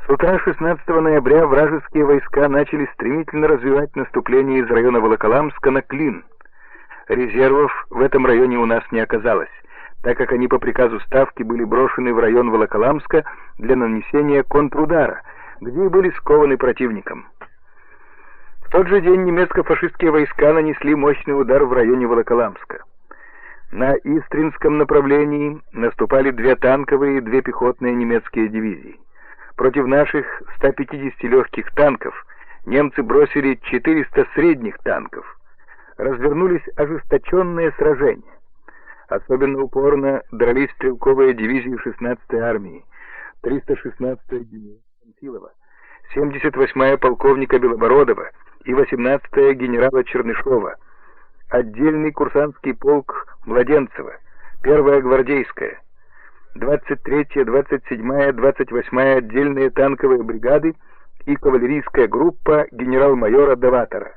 С утра 16 ноября вражеские войска начали стремительно развивать наступление из района Волоколамска на Клин. Резервов в этом районе у нас не оказалось, так как они по приказу Ставки были брошены в район Волоколамска для нанесения контрудара, где и были скованы противником. В тот же день немецко-фашистские войска нанесли мощный удар в районе Волоколамска. На Истринском направлении наступали 2 танковые и 2 пехотные немецкие дивизии. Против наших 150 легких танков немцы бросили 400 средних танков. Развернулись ожесточенные сражения. Особенно упорно дрались стрелковые дивизии 16-й армии, 316-я дивизия Панфилова, 78-я полковника Белобородова и 18-я генерала Чернышова, отдельный курсантский полк Младенцева, 1-я гвардейская, 23-я, 27-я, 28-я отдельные танковые бригады и кавалерийская группа генерал-майора Даватора.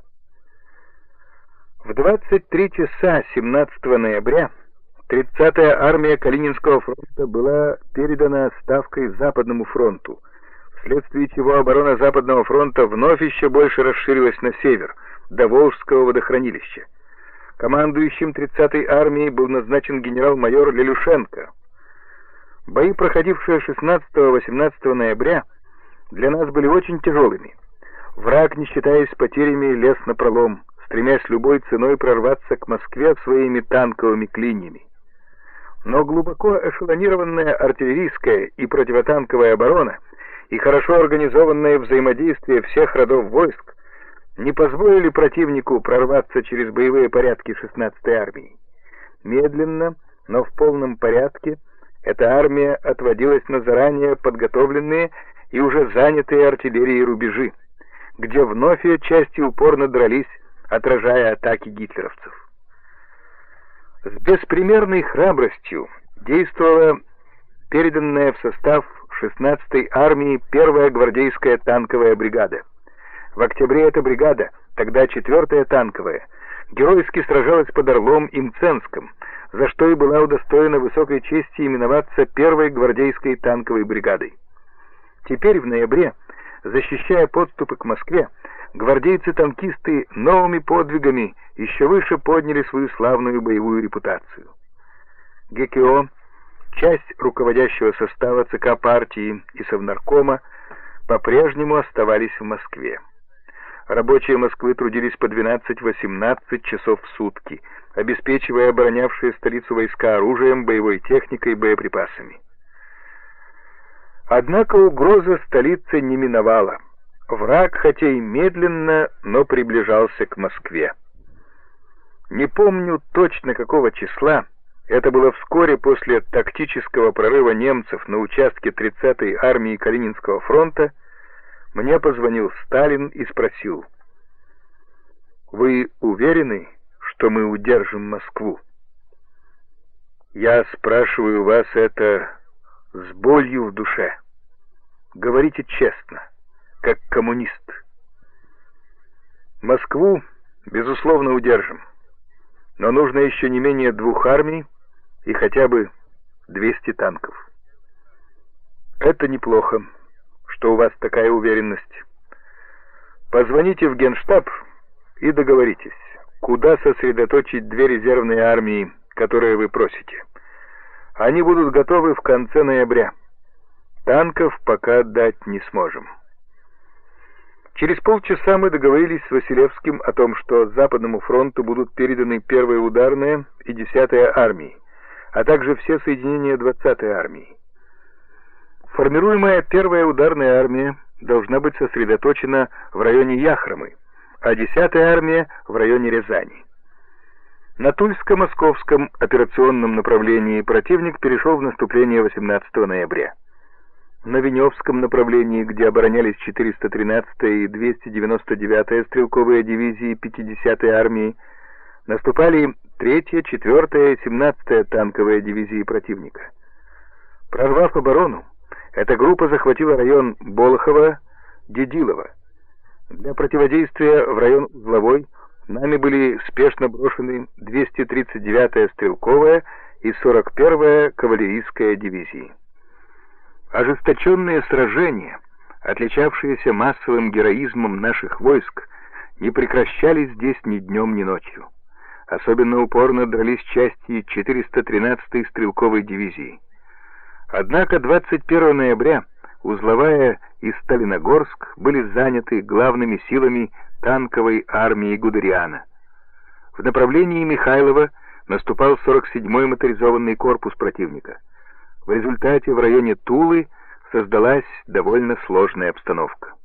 В 23 часа 17 ноября 30-я армия Калининского фронта была передана Ставкой Западному фронту, вследствие чего оборона Западного фронта вновь еще больше расширилась на север, до Волжского водохранилища. Командующим 30-й армией был назначен генерал-майор Лелюшенко. Бои, проходившие 16-18 ноября, для нас были очень тяжелыми. Враг, не считаясь потерями, лез напролом, стремясь любой ценой прорваться к Москве своими танковыми клиньями. Но глубоко эшелонированная артиллерийская и противотанковая оборона и хорошо организованное взаимодействие всех родов войск не позволили противнику прорваться через боевые порядки 16-й армии. Медленно, но в полном порядке эта армия отводилась на заранее подготовленные и уже занятые артиллерией рубежи, где вновь ее части упорно дрались, отражая атаки гитлеровцев. С беспримерной храбростью действовала переданная в состав 16-й армии 1-я гвардейская танковая бригада. В октябре эта бригада, тогда 4-я танковая, геройски сражалась под Орлом и Мценском, за что и была удостоена высокой чести именоваться 1-й гвардейской танковой бригадой. Теперь в ноябре, защищая подступы к Москве, гвардейцы-танкисты новыми подвигами еще выше подняли свою славную боевую репутацию. ГКО, часть руководящего состава ЦК партии и Совнаркома по-прежнему оставались в Москве. Рабочие Москвы трудились по 12-18 часов в сутки, обеспечивая оборонявшие столицу войска оружием, боевой техникой и боеприпасами. Однако угроза столицы не миновала. Враг, хотя и медленно, но приближался к Москве. Не помню точно какого числа, это было вскоре после тактического прорыва немцев на участке 30-й армии Калининского фронта, мне позвонил Сталин и спросил: «Вы уверены, что мы удержим Москву?» «Я спрашиваю вас это с болью в душе. Говорите честно, как коммунист». «Москву, безусловно, удержим. Но нужно еще не менее 2 армий и хотя бы 200 танков». «Это неплохо, что у вас такая уверенность. Позвоните в Генштаб и договоритесь, куда сосредоточить 2 резервные армии, которые вы просите. Они будут готовы в конце ноября. Танков пока дать не сможем». Через полчаса мы договорились с Василевским о том, что Западному фронту будут переданы 1-я ударная и 10-я армии, а также все соединения 20-й армии. Формируемая 1-я ударная армия должна быть сосредоточена в районе Яхромы, а 10-я армия в районе Рязани. На Тульско-Московском операционном направлении противник перешел в наступление 18 ноября. На Веневском направлении, где оборонялись 413-я и 299-я стрелковые дивизии 50-й армии, наступали 3-я, 4-я и 17-я танковые дивизии противника. Прорвав оборону, эта группа захватила район Болохово-Дедилово. Для противодействия в район Узловой нами были спешно брошены 239-я стрелковая и 41-я кавалерийская дивизии. Ожесточенные сражения, отличавшиеся массовым героизмом наших войск, не прекращались здесь ни днем, ни ночью. Особенно упорно дрались части 413-й стрелковой дивизии. Однако 21 ноября узловая и Сталиногорск были заняты главными силами танковой армии Гудериана. В направлении Михайлова наступал 47-й моторизованный корпус противника. В результате в районе Тулы создалась довольно сложная обстановка.